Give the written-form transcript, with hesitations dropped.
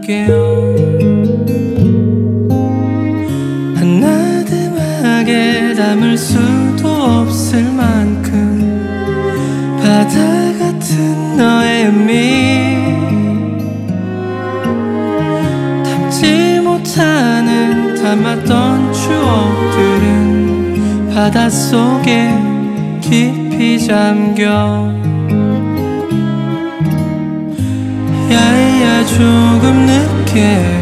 할게요. 하나듬하게 담을 수도 없을 만큼 바다 같은 너의 의미 담지 못하는 담았던 추억들은 바닷속에 깊이 잠겨 야야 조금 늦게